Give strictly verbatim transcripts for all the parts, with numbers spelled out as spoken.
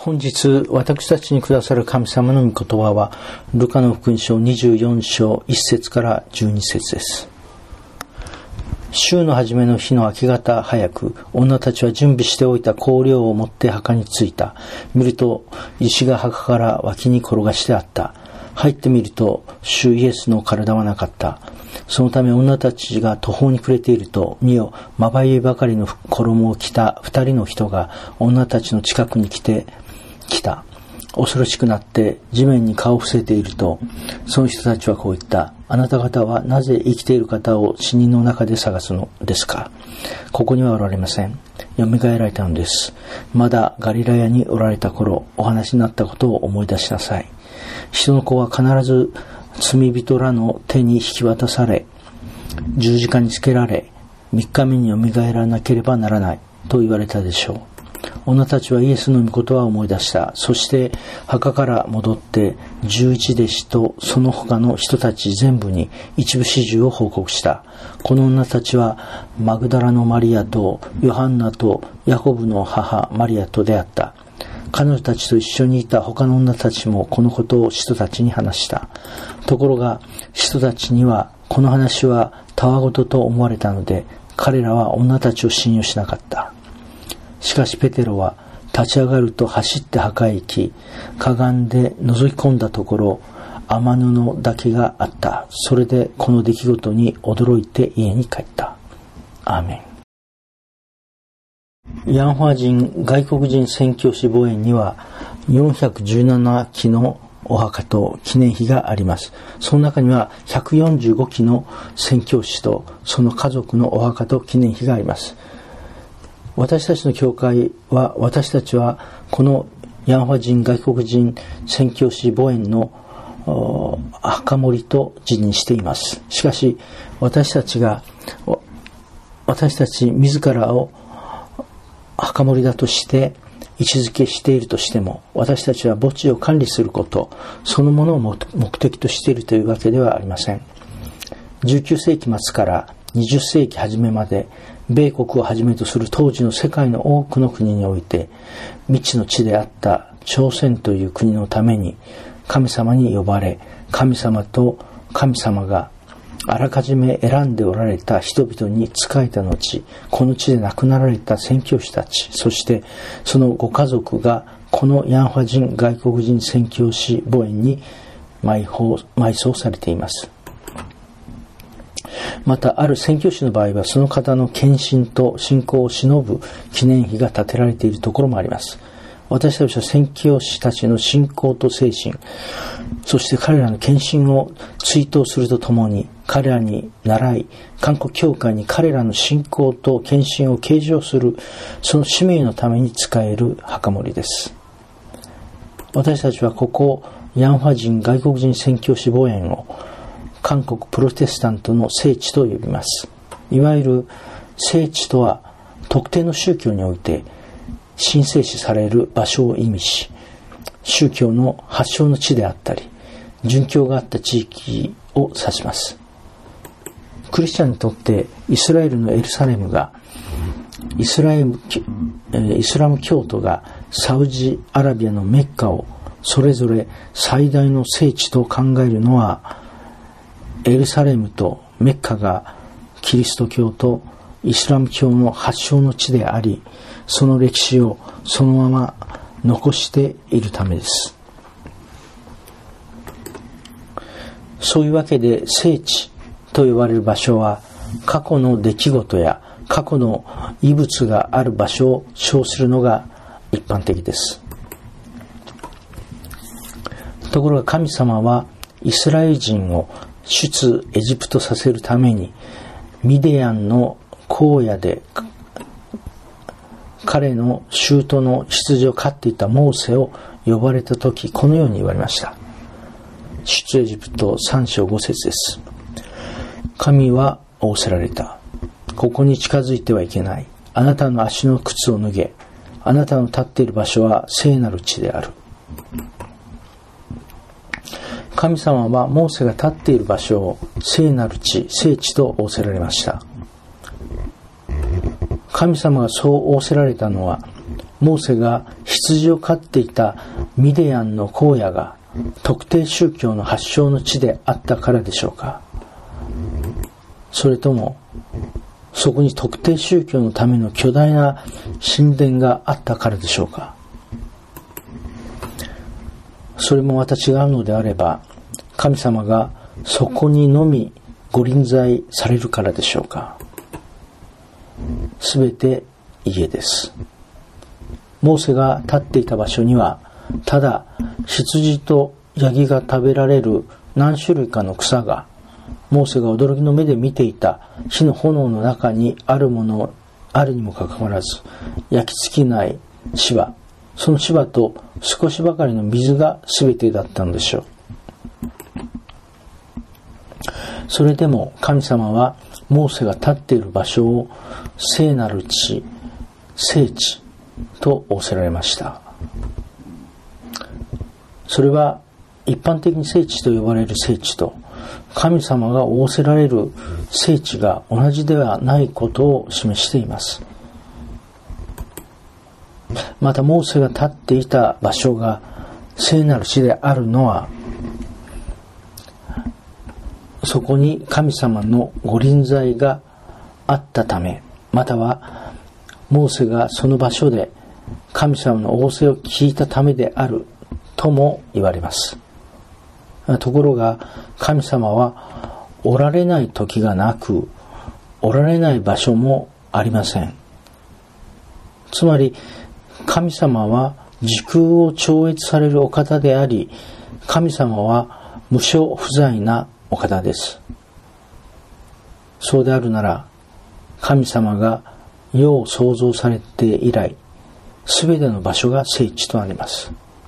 本日私たちにくださる神様の御言葉はルカの福音書にじゅうよん章いち節からじゅうに節です。週の初めの日の明け方早く、女たちは準備しておいた香料を持って墓に着いた。見ると石が墓から脇に転がしてあった。入ってみると主イエスの体はなかった。そのため女たちが途方に暮れていると、見よ、まばゆいばかりの衣を着た二人の人が女たちの近くに来て来た。恐ろしくなって地面に顔を伏せていると、その人たちはこう言った。あなた方はなぜ生きている方を死人の中で探すのですか。ここにはおられません。よみがえられたのです。まだガリラヤにおられた頃、お話になったことを思い出しなさい。人の子は必ず罪人らの手に引き渡され、十字架につけられ、三日目によみがえらなければならないと言われたでしょう。女たちはイエスの御言葉を思い出した。そして墓から戻って十一弟子とその他の人たち全部に一部始終を報告した。この女たちはマグダラのマリアとヨハンナとヤコブの母マリアと出会った。彼女たちと一緒にいた他の女たちもこのことを使徒たちに話した。ところが使徒たちにはこの話はたわごとと思われたので、彼らは女たちを信用しなかった。しかしペテロは立ち上がると走って墓へ行き、かがんで覗き込んだところ、雨布だけがあった。それでこの出来事に驚いて家に帰った。アーメン。ヤンファ人外国人宣教師墓園にはよんひゃくじゅうなな基のお墓と記念碑があります。その中にはひゃくよんじゅうご基の宣教師とその家族のお墓と記念碑があります。私たちの教会は、私たちはこのヤンファ人外国人宣教師墓園の墓守と自認しています。しかし私たちが私たち自らを墓守だとして位置づけしているとしても、私たちは墓地を管理することそのものを目的としているというわけではありません。じゅうきゅう世紀末からにじゅっ世紀初めまで、米国をはじめとする当時の世界の多くの国において、未知の地であった朝鮮という国のために神様に呼ばれ、神様と神様があらかじめ選んでおられた人々に仕えた後、この地で亡くなられた宣教師たち、そしてそのご家族がこのヤンファ人外国人宣教師墓園に埋葬されています。またある宣教師の場合は、その方の献身と信仰を偲ぶ記念碑が建てられているところもあります。私たちは宣教師たちの信仰と精神、そして彼らの献身を追悼するとともに、彼らに倣い韓国教会に彼らの信仰と献身を継承する、その使命のために使える墓守です。私たちはここヤンファ人外国人宣教師墓園を韓国プロテスタントの聖地と呼びます。いわゆる聖地とは、特定の宗教において神聖視される場所を意味し、宗教の発祥の地であったり殉教があった地域を指します。クリスチャンにとってイスラエルのエルサレムが、イスラエム、イスラム教徒がサウジアラビアのメッカをそれぞれ最大の聖地と考えるのは、エルサレムとメッカがキリスト教とイスラム教の発祥の地であり、その歴史をそのまま残しているためです。そういうわけで、聖地と呼ばれる場所は過去の出来事や過去の遺物がある場所を称するのが一般的です。ところが神様はイスラエル人を出エジプトさせるために、ミディアンの荒野で彼の舅の羊を飼っていたモーセを呼ばれたとき、このように言われました。出エジプトさん章ご節です。神は仰せられた。ここに近づいてはいけない。あなたの足の靴を脱げ。あなたの立っている場所は聖なる地である。神様はモーセが立っている場所を聖なる地、聖地と仰せられました。神様がそう仰せられたのは、モーセが羊を飼っていたミディアンの荒野が特定宗教の発祥の地であったからでしょうか。それともそこに特定宗教のための巨大な神殿があったからでしょうか。それもまた違うのであれば、神様がそこにのみご臨在されるからでしょうか。すべて家です。モーセが立っていた場所には、ただ羊とヤギが食べられる何種類かの草が、モーセが驚きの目で見ていた火の炎の中にあるものあるにもかかわらず、焼き尽きない芝、その芝と少しばかりの水が全てだったのでしょう。それでも神様はモーセが立っている場所を聖なる地、聖地と仰せられました。それは一般的に聖地と呼ばれる聖地と神様が仰せられる聖地が同じではないことを示しています。またモーセが立っていた場所が聖なる地であるのは、そこに神様のご臨在があったため、またはモーセがその場所で神様の仰せを聞いたためであるとも言われます。ところが神様はおられない時がなく、おられない場所もありません。つまり神様は時空を超越されるお方であり、神様は無所不在なお方です。そうであるなら、神様が世を創造されて以来、すべての場所が聖地となります。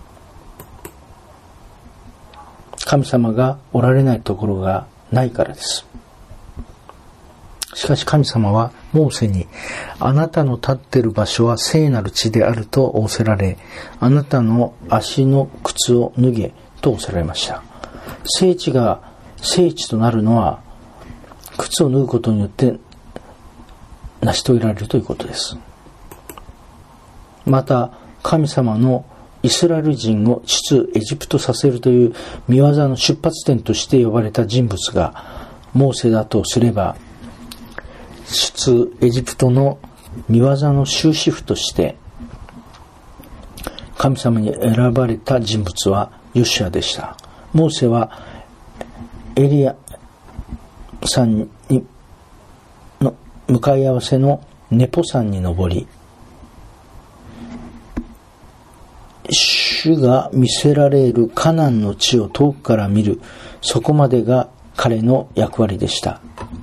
神様がおられないところがないからです。しかし神様はモーセに、あなたの立っている場所は聖なる地であると仰せられ、あなたの足の靴を脱げと仰せられました。聖地が聖地となるのは、靴を脱ぐことによって成し遂げられるということです。また神様のイスラエル人を出エジプトさせるという御業の出発点として呼ばれた人物がモーセだとすれば、出エジプトの御業の終止符として神様に選ばれた人物はヨシュアでした。モーセはエリアさんにの向かい合わせのネポ山に登り、主が見せられるカナンの地を遠くから見る、そこまでが彼の役割でした。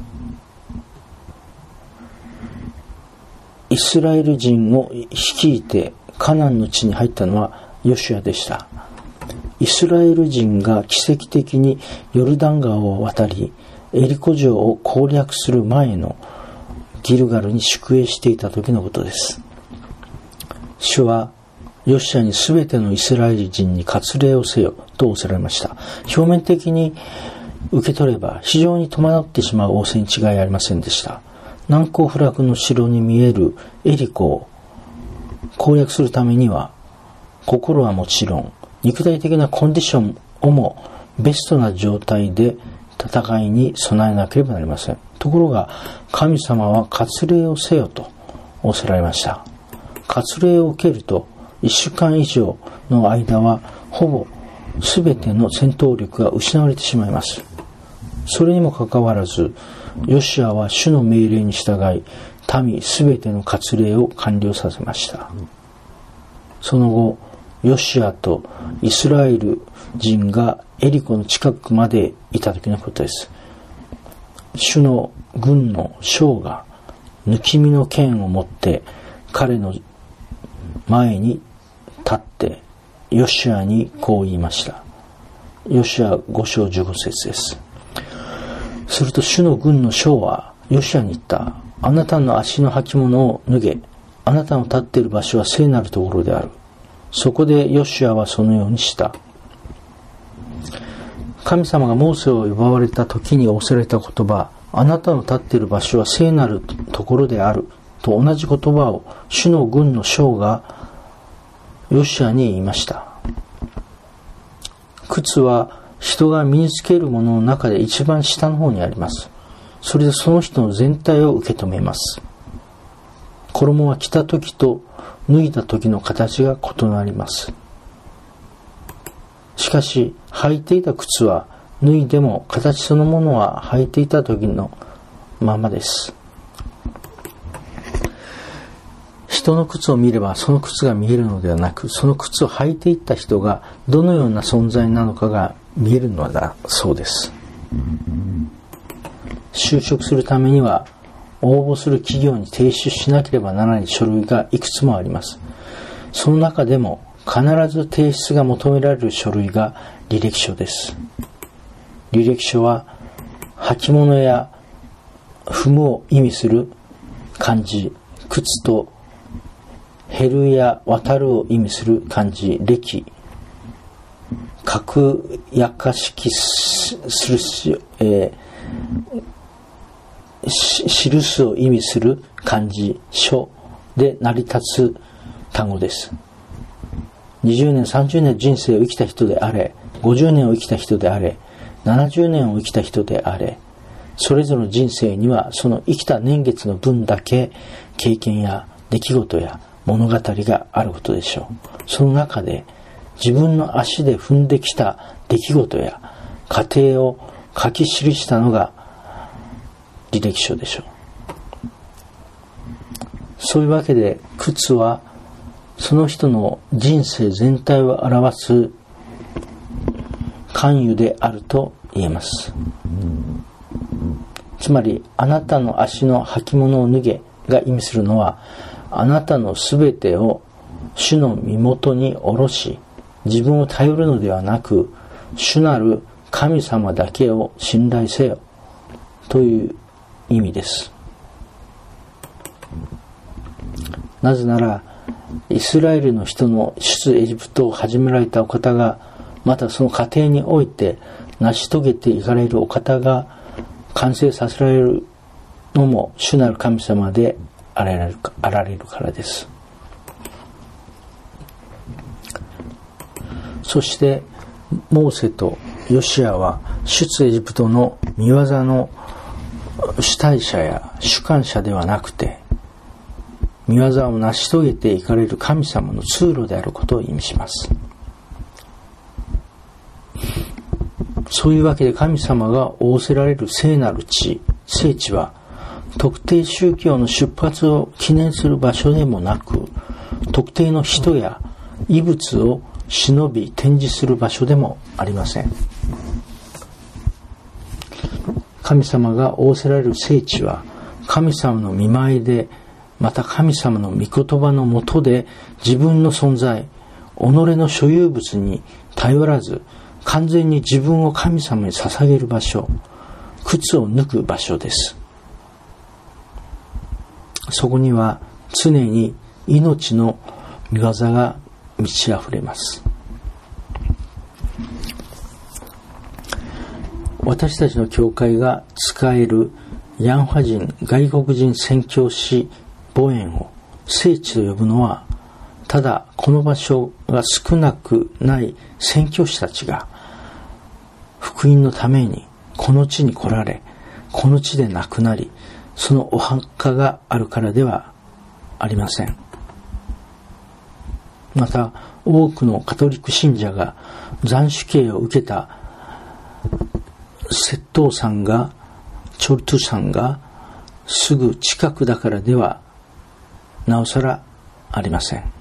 イスラエル人を率いてカナンの地に入ったのはヨシュアでした。イスラエル人が奇跡的にヨルダン川を渡り、エリコ城を攻略する前のギルガルに宿営していた時のことです。主はヨシュアにすべてのイスラエル人に割礼をせよと仰せられました。表面的に受け取れば非常に戸惑ってしまう仰せに違いありませんでした。難攻不落の城に見えるエリコを攻略するためには、心はもちろん肉体的なコンディションをもベストな状態で戦いに備えなければなりません。ところが神様は割礼をせよと仰せられました。割礼を受けるといっしゅうかん以上の間はほぼ全ての戦闘力が失われてしまいます。それにもかかわらずヨシュアは主の命令に従い、民すべての割礼を完了させました。その後ヨシュアとイスラエル人がエリコの近くまでいた時のことです。主の軍の将が抜き身の剣を持って彼の前に立ってヨシュアにこう言いました。ヨシュアご章じゅうご節です。すると主の軍の将はヨシュアに言った。あなたの足の履物を脱げ。あなたの立っている場所は聖なるところである。そこでヨシュアはそのようにした。神様がモーセを呼ばわれた時に仰せられた言葉、あなたの立っている場所は聖なるところであると同じ言葉を主の軍の将がヨシュアに言いました。靴は人が身につけるものの中で一番下の方にあります。それでその人の全体を受け止めます。衣は着た時と脱いだ時の形が異なります。しかし履いていた靴は脱いでも形そのものは履いていた時のままです。人の靴を見ればその靴が見えるのではなく、その靴を履いていった人がどのような存在なのかが見えるのだそうです。就職するためには応募する企業に提出しなければならない書類がいくつもあります。その中でも必ず提出が求められる書類が履歴書です。履歴書は履物や踏むを意味する漢字、靴と減るや渡るを意味する漢字、歴、確約式するし、えー、記すを意味する漢字、書で成り立つ単語です。にじゅうねん、さんじゅうねん人生を生きた人であれ、ごじゅうねんを生きた人であれ、ななじゅうねんを生きた人であれ、それぞれの人生にはその生きた年月の分だけ経験や出来事や物語があることでしょう。その中で自分の足で踏んできた出来事や過程を書き記したのが履歴書でしょう。そういうわけで靴はその人の人生全体を表す関与であると言えます。つまりあなたの足の履物を脱げが意味するのは、あなたのすべてを主の身元に下ろし、自分を頼るのではなく、主なる神様だけを信頼せよという意味です。なぜならイスラエルの人の出エジプトを始められたお方が、またその過程において成し遂げていかれるお方が完成させられるのも主なる神様であられるか、あられるからです。そしてモーセとヨシアは出エジプトの御業の主体者や主管者ではなくて、御業を成し遂げていかれる神様の通路であることを意味します。そういうわけで神様が仰せられる聖なる地、聖地は特定宗教の出発を記念する場所でもなく、特定の人や遺物を忍び展示する場所でもありません。神様が仰せられる聖地は神様の御前で、また神様の御言葉のもとで自分の存在、己の所有物に頼らず完全に自分を神様に捧げる場所、靴を脱ぐ場所です。そこには常に命の御業が満ち溢れます。私たちの教会が使えるヤンファ人外国人宣教師母園を聖地と呼ぶのは、ただこの場所が少なくない宣教師たちが福音のためにこの地に来られ、この地で亡くなり、そのお墓があるからではありません。また多くのカトリック信者が斬首刑を受けた窃盗山がチョルトゥ山がすぐ近くだからではなおさらありません。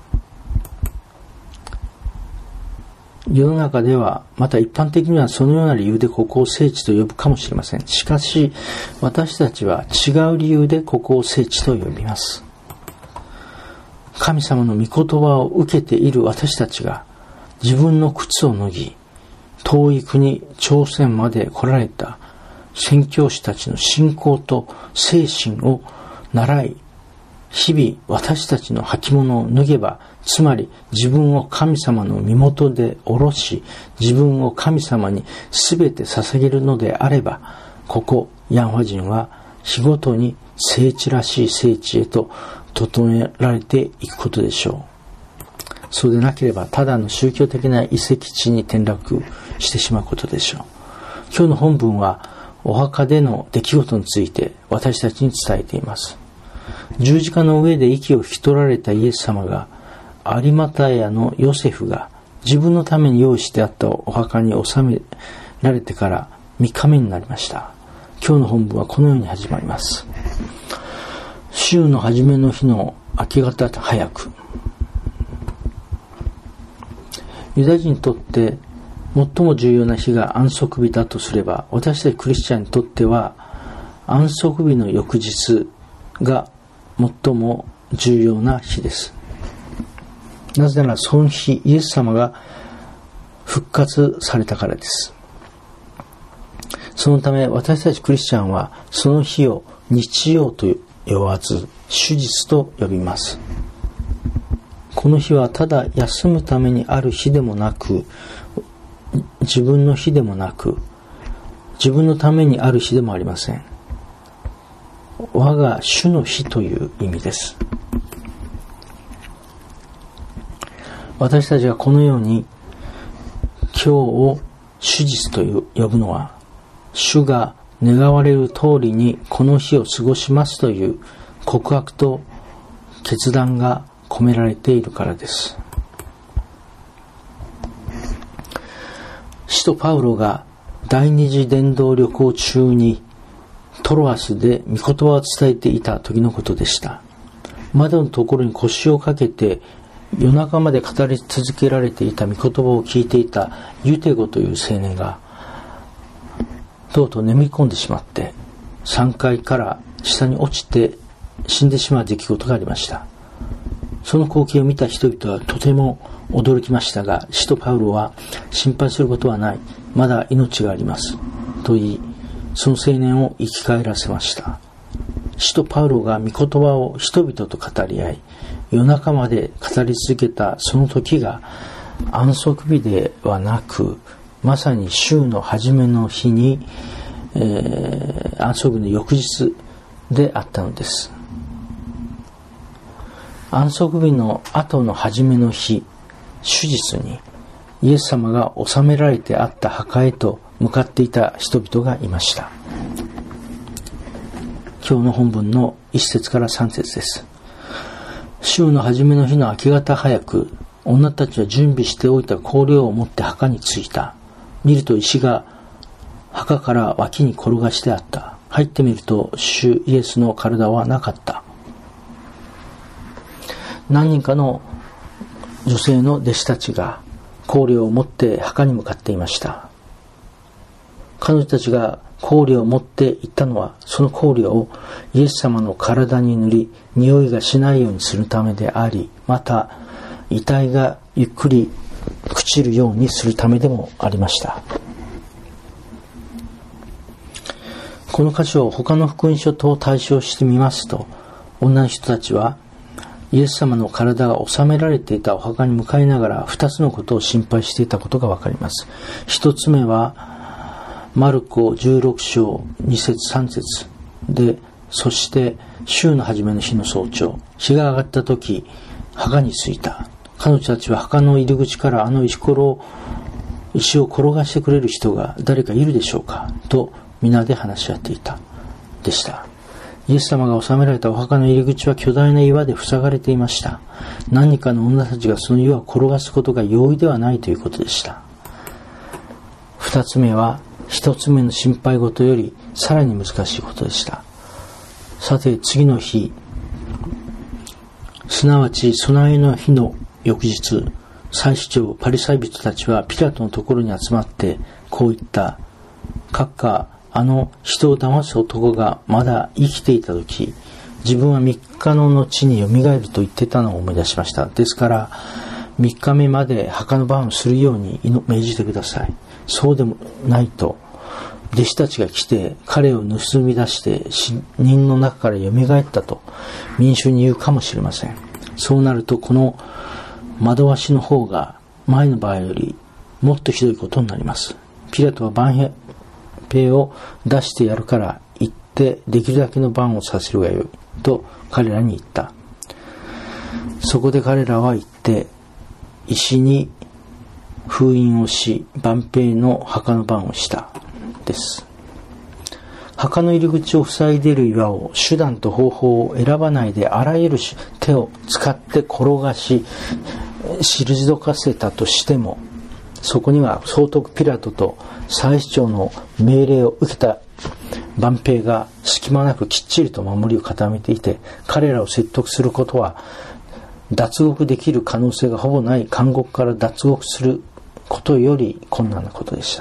世の中ではまた一般的にはそのような理由でここを聖地と呼ぶかもしれません。しかし私たちは違う理由でここを聖地と呼びます。神様の御言葉を受けている私たちが自分の靴を脱ぎ、遠い国朝鮮まで来られた宣教師たちの信仰と精神を習い、日々私たちの履物を脱げば、つまり自分を神様の身元で下ろし、自分を神様に全て捧げるのであれば、ここヤンファ人は日ごとに聖地らしい聖地へと整えられていくことでしょう。 そうでなければただの宗教的な遺跡地に転落してしまうことでしょう。今日の本文はお墓での出来事について私たちに伝えています。十字架の上で息を引き取られたイエス様が、有股屋のヨセフが自分のために用意してあったお墓に納められてからみっかめになりました。今日の本文はこのように始まります。週の初めの日の明け方早く、ユダヤ人にとって最も重要な日が安息日だとすれば、私たちクリスチャンにとっては安息日の翌日が最も重要な日です。なぜならその日、イエス様が復活されたからです。そのため私たちクリスチャンはその日を日曜と呼ばず主日と呼びます。この日はただ休むためにある日でもなく、自分の日でもなく、自分のためにある日でもありません。我が主の日という意味です。私たちがこのように今日を主日と呼ぶのは、主が願われる通りにこの日を過ごしますという告白と決断が込められているからです。使徒パウロが第二次伝道旅行中にトロアスで御言葉を伝えていた時のことでした。窓のところに腰をかけて夜中まで語り続けられていた御言葉を聞いていたユテゴという青年がとうとう眠り込んでしまってさんがいから下に落ちて死んでしまう出来事がありました。その光景を見た人々はとても驚きましたが、使徒パウロは心配することはない、まだ命がありますと言い、その青年を生き返らせました。使徒パウロが御言葉を人々と語り合い、夜中まで語り続けたその時が安息日ではなく、まさに週の初めの日に、えー、安息日の翌日であったのです。安息日の後の初めの日、主日にイエス様が納められてあった墓へと向かっていた人々がいました。今日の本文の一節から三節です。週の初めの日の明け方早く、女たちは準備しておいた香料を持って墓に着いた。見ると石が墓から脇に転がしてあった。入ってみると主イエスの体はなかった。何人かの女性の弟子たちが香料を持って墓に向かっていました。彼女たちが香料を持って行ったのは、その香料をイエス様の体に塗り、匂いがしないようにするためであり、また遺体がゆっくり朽ちるようにするためでもありました。この箇所を他の福音書と対照してみますと、女の人たちはイエス様の体が納められていたお墓に向かいながら二つのことを心配していたことがわかります。一つ目はマルコじゅうろく章に節さん節で、そして週の初めの日の早朝、日が上がった時、墓に着いた。彼女たちは墓の入り口からあの石ころを石を転がしてくれる人が誰かいるでしょうかと皆で話し合っていたでした。イエス様が納められたお墓の入り口は巨大な岩で塞がれていました。何かの女たちがその岩を転がすことが容易ではないということでした。二つ目は一つ目の心配事よりさらに難しいことでした。さて次の日、すなわち備えの日の翌日、祭司長パリサイ人たちはピラトのところに集まってこう言った。閣下、あの人を騙す男がまだ生きていた時、自分は三日の後によみがえると言ってたのを思い出しました。ですから三日目まで墓の番をするように命じてください。そうでもないと弟子たちが来て彼を盗み出して死人の中からよみがえったと民衆に言うかもしれません。そうなるとこの惑わしの方が前の場合よりもっとひどいことになります。ピラトは万兵を出してやるから行ってできるだけの番をさせるがよいと彼らに言った。そこで彼らは言って石に封印をし、万兵の墓の番をしたです。墓の入り口を塞いでいる岩を手段と方法を選ばないであらゆる手を使って転がし退かせたとしても、そこには総督ピラトと祭司長の命令を受けた万兵が隙間なくきっちりと守りを固めていて、彼らを説得することは脱獄できる可能性がほぼない監獄から脱獄することより困難なことでした。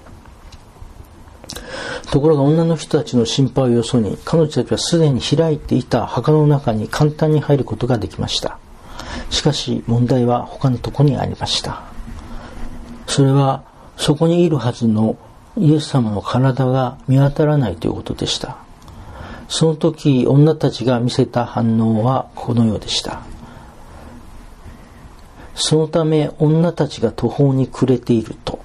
ところが女の人たちの心配をよそに、彼女たちはすでに開いていた墓の中に簡単に入ることができました。しかし問題は他のところにありました。それはそこにいるはずのイエス様の体が見当たらないということでした。その時女たちが見せた反応はこのようでした。そのため女たちが途方に暮れていると、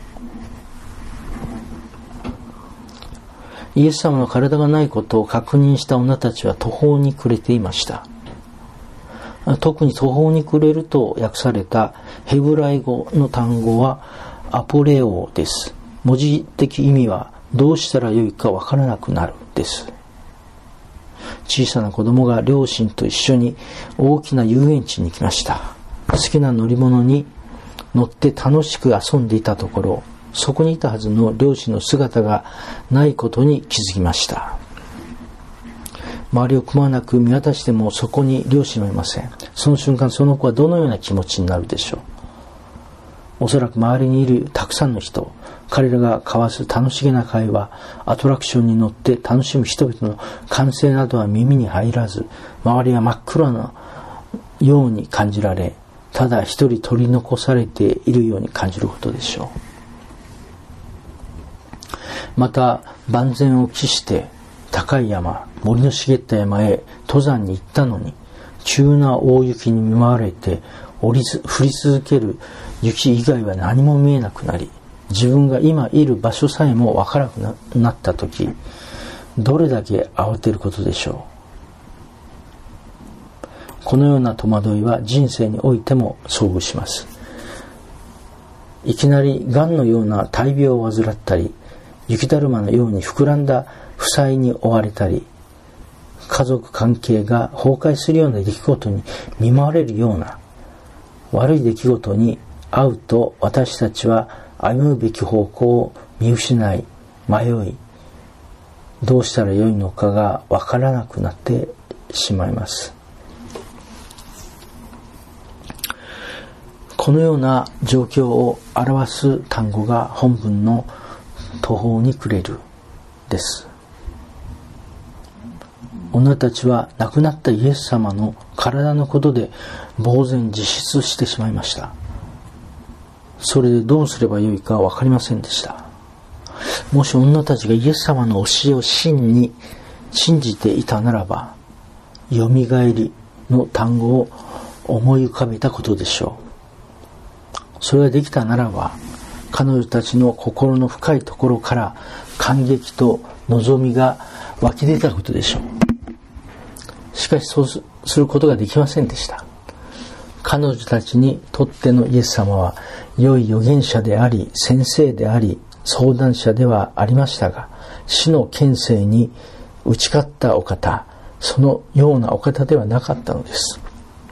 イエス様の体がないことを確認した女たちは途方に暮れていました。特に途方に暮れると訳されたヘブライ語の単語はアポレオです。文字的意味はどうしたらよいかわからなくなるです。小さな子供が両親と一緒に大きな遊園地に来ました。好きな乗り物に乗って楽しく遊んでいたところ、そこにいたはずの両親の姿がないことに気づきました。周りをくまなく見渡してもそこに両親はいません。その瞬間、その子はどのような気持ちになるでしょう。おそらく周りにいるたくさんの人、彼らが交わす楽しげな会話、アトラクションに乗って楽しむ人々の歓声などは耳に入らず、周りは真っ暗なように感じられ、ただ一人取り残されているように感じることでしょう。また万全を期して高い山、森の茂った山へ登山に行ったのに、急な大雪に見舞われて降りず降り続ける雪以外は何も見えなくなり、自分が今いる場所さえもわからなくなったとき、どれだけ慌てることでしょう。このような戸惑いは人生においても遭遇します。いきなり癌のような大病を患ったり、雪だるまのように膨らんだ負債に追われたり、家族関係が崩壊するような出来事に見舞われるような悪い出来事に遭うと、私たちは歩むべき方向を見失い、迷い、どうしたらよいのかがわからなくなってしまいます。このような状況を表す単語が本文の途方に暮れるです。女たちは亡くなったイエス様の体のことで呆然自失してしまいました。それでどうすればよいかわかりませんでした。もし女たちがイエス様の教えを真に信じていたならば、よみがえりの単語を思い浮かべたことでしょう。それができたならば、彼女たちの心の深いところから感激と望みが湧き出たことでしょう。しかしそうすることができませんでした。彼女たちにとってのイエス様は良い預言者であり、先生であり、相談者ではありましたが、死の権勢に打ち勝ったお方、そのようなお方ではなかったのです。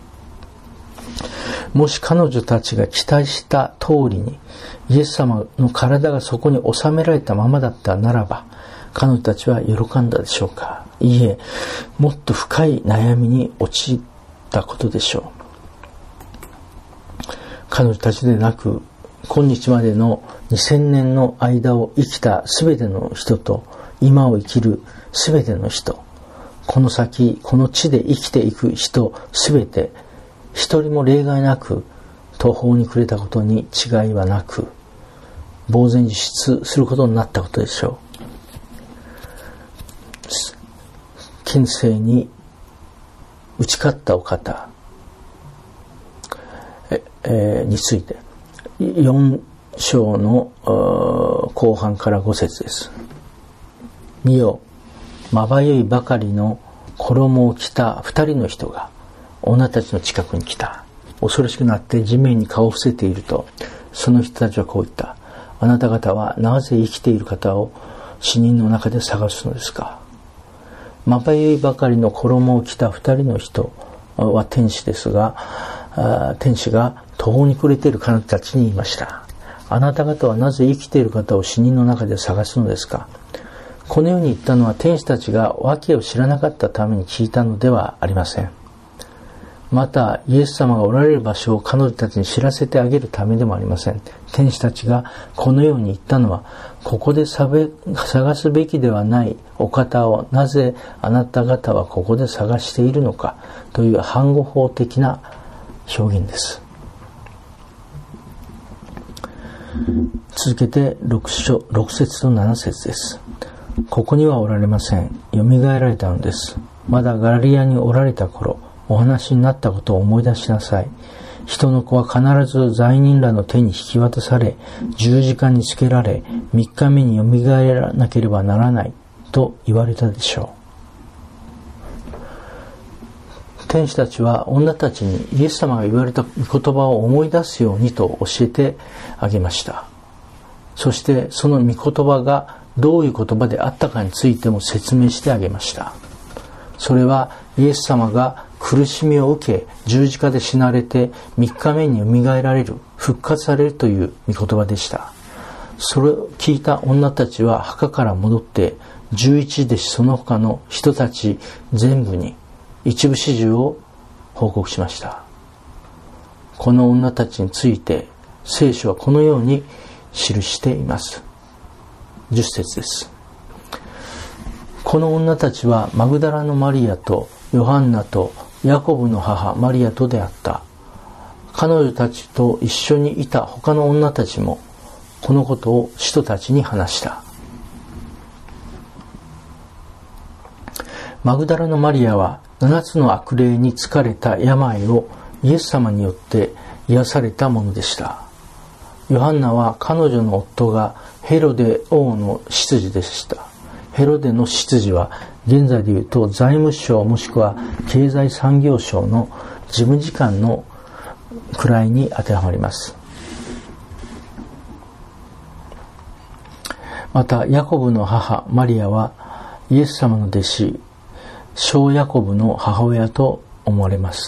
もし彼女たちが期待した通りにイエス様の体がそこに収められたままだったならば、彼女たちは喜んだでしょうか。いいえ、もっと深い悩みに陥ったことでしょう。彼女たちでなく、今日までのにせんねんの間を生きたすべての人と、今を生きるすべての人、この先この地で生きていく人すべて、一人も例外なく途方に暮れたことに違いはなく、呆然自失することになったことでしょう。権勢に打ち勝ったお方え、えー、についてよん章の後半からご節です。見よ、まばゆいばかりの衣を着た二人の人が女たちの近くに来た。 恐ろしくなって地面に顔を伏せていると、その人たちはこう言った。あなた方はなぜ生きている方を死人の中で探すのですか。まばゆいばかりの衣を着た二人の人は天使ですが、天使が途方に暮れている彼女たちに言いました。あなた方はなぜ生きている方を死人の中で探すのですか。このように言ったのは天使たちが訳を知らなかったために聞いたのではありません。またイエス様がおられる場所を彼女たちに知らせてあげるためでもありません。天使たちがこのように言ったのは、ここで探すべきではないお方をなぜあなた方はここで探しているのかという反語法的な表現です。続けてろく章ろく節となな節です。ここにはおられません。よみがえられたのです。まだガリリアにおられた頃、お話になったことを思い出しなさい。人の子は必ず罪人らの手に引き渡され、十字架につけられ、三日目によみがえらなければならないと言われたでしょう。天使たちは女たちにイエス様が言われた言葉を思い出すようにと教えてあげました。そしてその御言葉がどういう言葉であったかについても説明してあげました。それはイエス様が苦しみを受け十字架で死なれて三日目によみがえられる、復活されるという御言葉でした。それを聞いた女たちは墓から戻って十一弟子その他の人たち全部に一部始終を報告しました。この女たちについて聖書はこのように記しています。じゅっ節です。この女たちはマグダラのマリアとヨハンナとヤコブの母マリアとであった。彼女たちと一緒にいた他の女たちもこのことを使徒たちに話した。マグダラのマリアは七つの悪霊に疲れた病をイエス様によって癒されたものでした。ヨハンナは彼女の夫がヘロデ王の執事でした。ヘロデの執事は現在でいうと財務省もしくは経済産業省の事務次官の位に当てはまります。またヤコブの母マリアはイエス様の弟子小ヤコブの母親と思われます。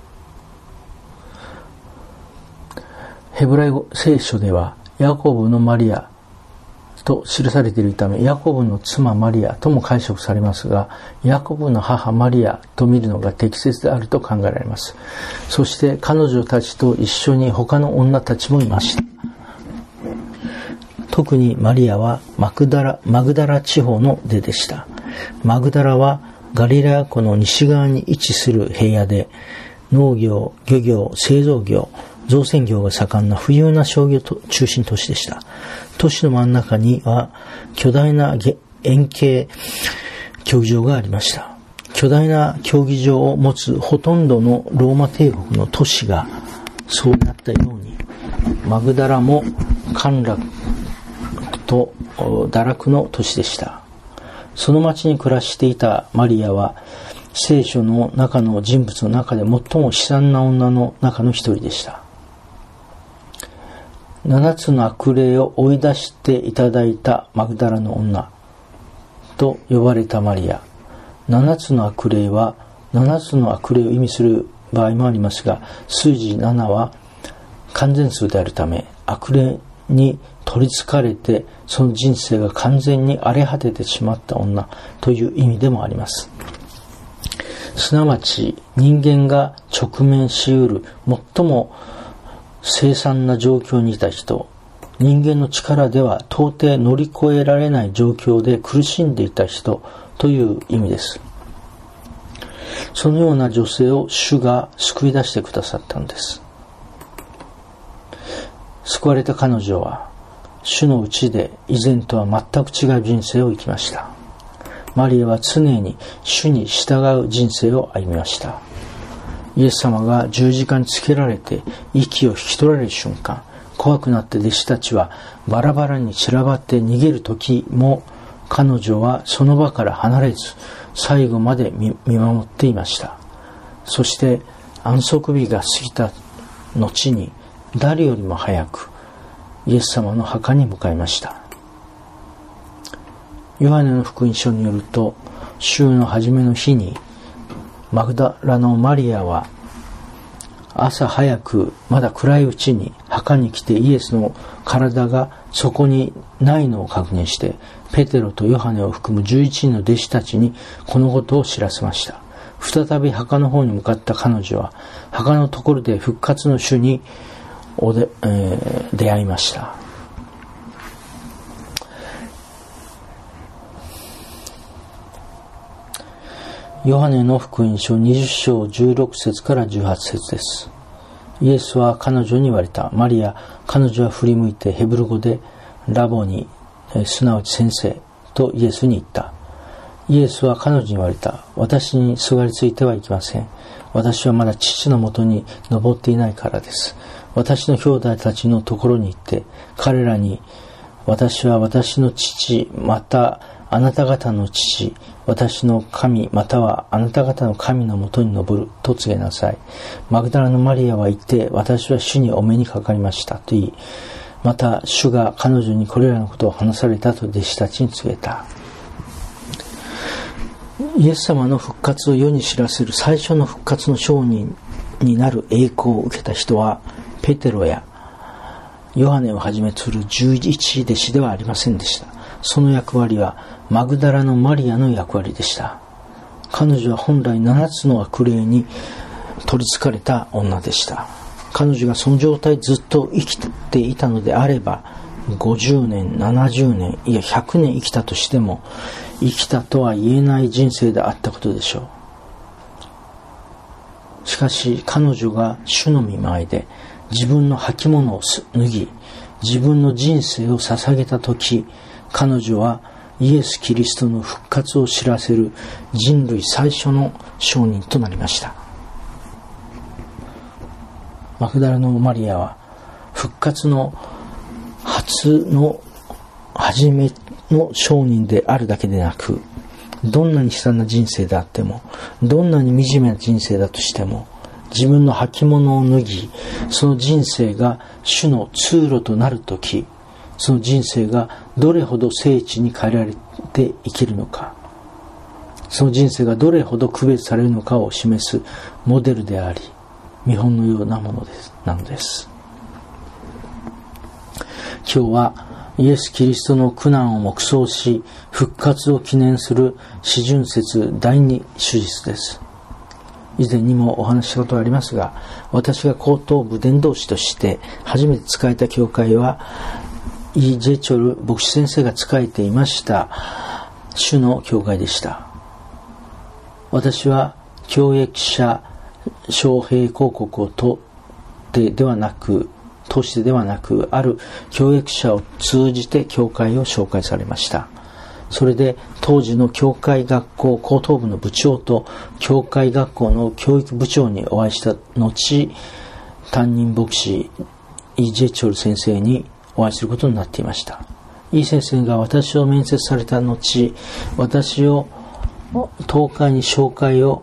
ヘブライ語聖書ではヤコブのマリアと記されているためヤコブの妻マリアとも解釈されますが、ヤコブの母マリアと見るのが適切であると考えられます。そして彼女たちと一緒に他の女たちもいました。特にマリアはマグダラ、マグダラ地方の出でした。マグダラはガリラヤ湖の西側に位置する平野で農業、漁業、製造業、造船業が盛んな富裕な商業中心都市でした。都市の真ん中には巨大な円形競技場がありました。巨大な競技場を持つほとんどのローマ帝国の都市がそうなったように、マグダラも陥落と堕落の都市でした。その町に暮らしていたマリアは聖書の中の人物の中で最も悲惨な女の中の一人でした。七つの悪霊を追い出していただいたマグダラの女と呼ばれたマリア。七つの悪霊は七つの悪霊を意味する場合もありますが、数字ななは完全数であるため、悪霊に取りつかれてその人生が完全に荒れ果ててしまった女という意味でもあります。すなわち人間が直面しうる最も凄惨な状況にいた人、人間の力では到底乗り越えられない状況で苦しんでいた人という意味です。そのような女性を主が救い出してくださったのです。救われた彼女は主のうちで以前とは全く違う人生を生きました。マリアは常に主に従う人生を歩みました。イエス様が十字架につけられて息を引き取られる瞬間、怖くなって弟子たちはバラバラに散らばって逃げる時も、彼女はその場から離れず最後まで 見, 見守っていました。そして安息日が過ぎた後に誰よりも早くイエス様の墓に向かいました。ヨハネの福音書によると、週の初めの日にマグダラのマリアは朝早くまだ暗いうちに墓に来てイエスの体がそこにないのを確認して、ペテロとヨハネを含むじゅういちにんの弟子たちにこのことを知らせました。再び墓の方に向かった彼女は墓のところで復活の主におで、えー、出会いました。ヨハネの福音書にじゅっ章じゅうろく節からじゅうはち節です。イエスは彼女に言われた。マリア。彼女は振り向いてヘブル語でラボに、すなわち先生とイエスに言った。イエスは彼女に言われた。私にすがりついてはいけません。私はまだ父のもとに登っていないからです。私の兄弟たちのところに行って彼らに、私は私の父またあなた方の父、私の神またはあなた方の神のもとに登ると告げなさい。マグダラのマリアは言って、私は主にお目にかかりましたと言い、また主が彼女にこれらのことを話されたと弟子たちに告げた。イエス様の復活を世に知らせる最初の復活の証人になる栄光を受けた人はペテロやヨハネをはじめとするじゅういち弟子ではありませんでした。その役割はマグダラのマリアの役割でした。彼女は本来ななつの悪霊に取りつかれた女でした。彼女がその状態ずっと生きていたのであれば、ごじゅうねん、ななじゅうねん、いやひゃくねん生きたとしても、生きたとは言えない人生であったことでしょう。しかし彼女が主の御前で自分の履物を脱ぎ、自分の人生を捧げたとき、彼女はイエス・キリストの復活を知らせる人類最初の証人となりました。マグダラのマリアは復活の初の初めの証人であるだけでなく、どんなに悲惨な人生であっても、どんなに惨めな人生だとしても、自分の履物を脱ぎ、その人生が主の通路となるとき、その人生がどれほど聖地に変えられて生きるのか、その人生がどれほど区別されるのかを示すモデルであり、見本のようなものです、なのです。今日はイエス・キリストの苦難を黙想し、復活を記念する四旬節第二手術です。以前にもお話ししたことがありますが、私が高等部伝道師として初めて仕えた教会は、イ・ジェチョル牧師先生が仕えていました主の教会でした。私は教益者招聘広告を取ってではなく、通してではなく、ある教益者を通じて教会を紹介されました。それで当時の教会学校高等部の部長と教会学校の教育部長にお会いした後、担任牧師イ・ジェチョル先生にお会いすることになっていました。イ先生が私を面接された後、私を当会に紹介を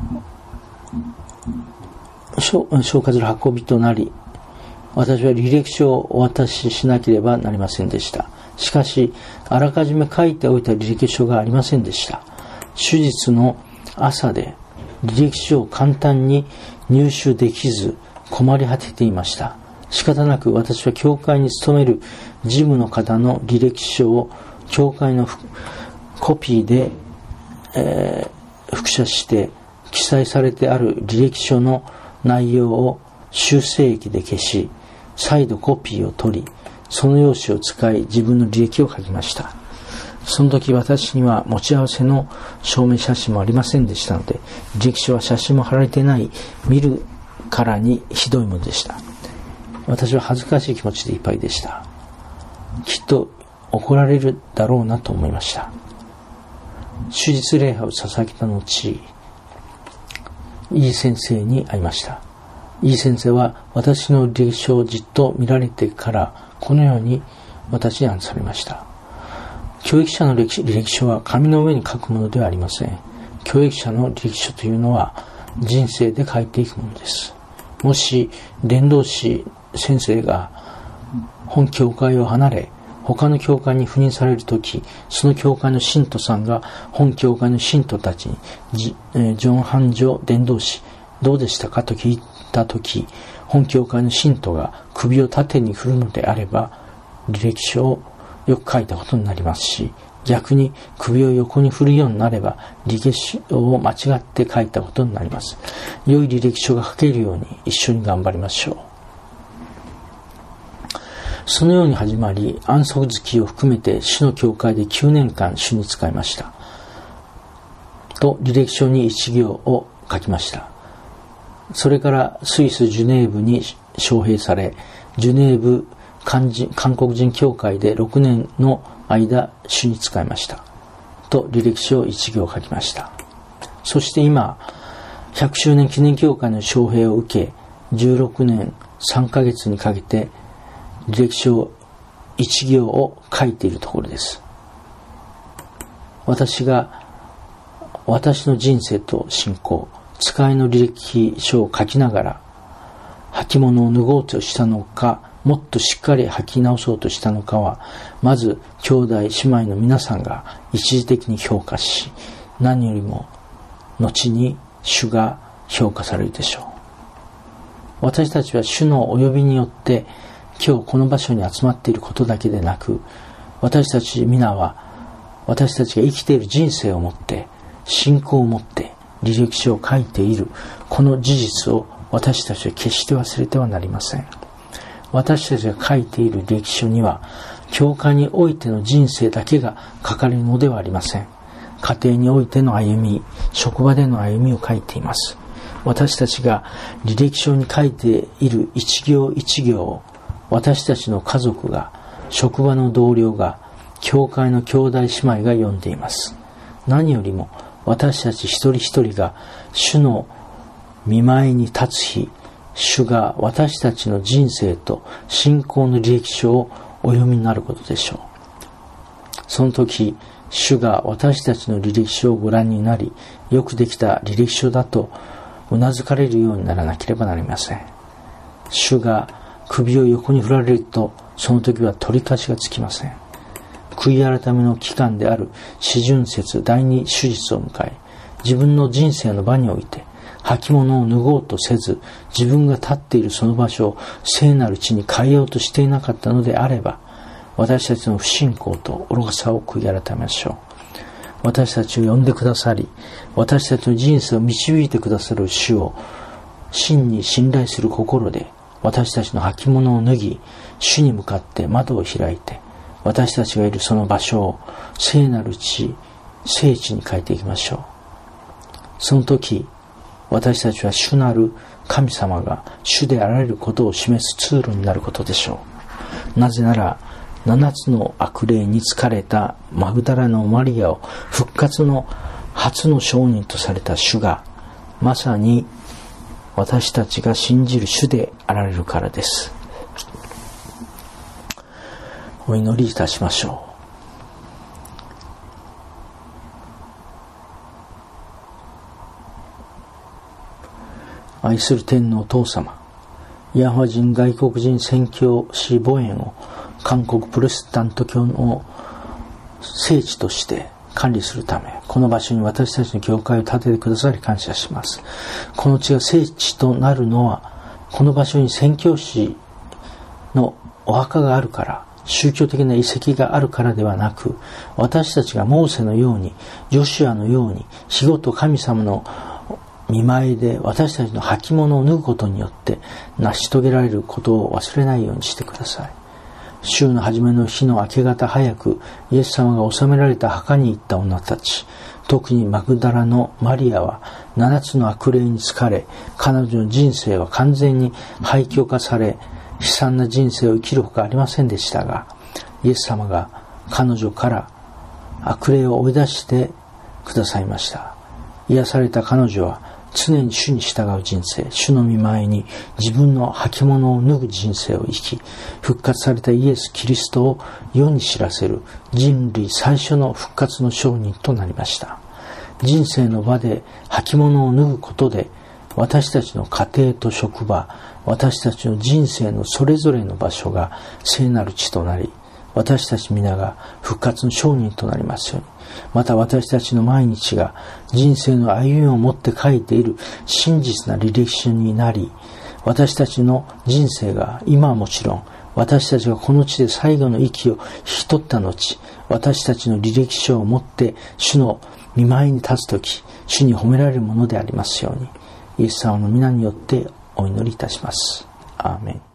紹介する運びとなり、私は履歴書をお渡ししなければなりませんでした。しかし、あらかじめ書いておいた履歴書がありませんでした。手術の朝で履歴書を簡単に入手できず困り果てていました。仕方なく私は教会に勤める事務の方の履歴書を教会のコピーで、えー、複写して記載されてある履歴書の内容を修正液で消し、再度コピーを取り、その用紙を使い自分の履歴を書きました。その時私には持ち合わせの証明写真もありませんでしたので、履歴書は写真も貼られてない、見るからにひどいものでした。私は恥ずかしい気持ちでいっぱいでした。きっと怒られるだろうなと思いました。手術礼拝を捧げた後、イ先生に会いました。イ先生は私の履歴書をじっと見られてからこのように私に話されました。教育者の履歴書は紙の上に書くものではありません。教育者の履歴書というのは人生で変えていくものです。もし伝道師先生が本教会を離れ他の教会に赴任されるとき、その教会の信徒さんが本教会の信徒たちにジョン・ハンジョ伝道師どうでしたかと聞いたとき、本教会の信徒が首を縦に振るのであれば履歴書をよく書いたことになりますし、逆に首を横に振るようになれば履歴書を間違って書いたことになります。良い履歴書が書けるように一緒に頑張りましょう。そのように始まり、安息月を含めて主の教会できゅうねんかん主に仕えましたと履歴書に一行を書きました。それからスイス・ジュネーブに招聘され、ジュネーブ韓国人教会でろくねんの間主に仕えましたと履歴書を一行書きました。そして今ひゃくしゅうねん記念教会の招聘を受け、じゅうろくねんさんかげつにかけて履歴書を一行を書いているところです。私が私の人生と信仰、使いの履歴書を書きながら履物を脱ごうとしたのか、もっとしっかり履き直そうとしたのかは、まず兄弟姉妹の皆さんが一時的に評価し、何よりも後に主が評価されるでしょう。私たちは主のお呼びによって今日この場所に集まっていることだけでなく、私たち皆は私たちが生きている人生をもって信仰をもって履歴書を書いているこの事実を私たちは決して忘れてはなりません。私たちが書いている履歴書には教会においての人生だけが書かれるのではありません。家庭においての歩み、職場での歩みを書いています。私たちが履歴書に書いている一行一行を私たちの家族が、職場の同僚が、教会の兄弟姉妹が読んでいます。何よりも私たち一人一人が主の御前に立つ日、主が私たちの人生と信仰の履歴書をお読みになることでしょう。その時、主が私たちの履歴書をご覧になり、よくできた履歴書だとうなずかれるようにならなければなりません。主が首を横に振られると、その時は取り返しがつきません。悔い改めの期間である四旬節第二手術を迎え、自分の人生の場において履物を脱ごうとせず、自分が立っているその場所を聖なる地に変えようとしていなかったのであれば、私たちの不信仰と愚かさを悔い改めましょう。私たちを呼んでくださり、私たちの人生を導いてくださる主を真に信頼する心で、私たちの履物を脱ぎ、主に向かって窓を開いて、私たちがいるその場所を聖なる地、聖地に変えていきましょう。その時、私たちは主なる神様が主であられることを示す通路になることでしょう。なぜなら、七つの悪霊に疲れたマグダラのマリアを復活の初の証人とされた主が、まさに私たちが信じる主であられるからです。お祈りいたしましょう。愛する天のお父様、ヤハワ人外国人宣教師母園を韓国プロテスタント教の聖地として管理するため、この場所に私たちの教会を建ててくださり感謝します。この地が聖地となるのは、この場所に宣教師のお墓があるから、宗教的な遺跡があるからではなく、私たちがモーセのように、ジョシュアのように、日ごと神様の御前で私たちの履物を脱ぐことによって成し遂げられることを忘れないようにしてください。週の初めの日の明け方早く、イエス様が納められた墓に行った女たち、特にマグダラのマリアは七つの悪霊に疲れ、彼女の人生は完全に廃墟化され、悲惨な人生を生きるほかありませんでしたが、イエス様が彼女から悪霊を追い出してくださいました。癒された彼女は常に主に従う人生、主の御前に自分の履物を脱ぐ人生を生き、復活されたイエス・キリストを世に知らせる人類最初の復活の証人となりました。人生の場で履物を脱ぐことで私たちの家庭と職場、私たちの人生のそれぞれの場所が聖なる地となり、私たち皆が復活の証人となりますように。また私たちの毎日が人生の歩みをもって書いている真実な履歴書になり、私たちの人生が今はもちろん、私たちがこの地で最後の息を引き取った後、私たちの履歴書を持って主の御前に立つとき、主に褒められるものでありますように、イエス様の皆によってお祈りいたします。アーメン。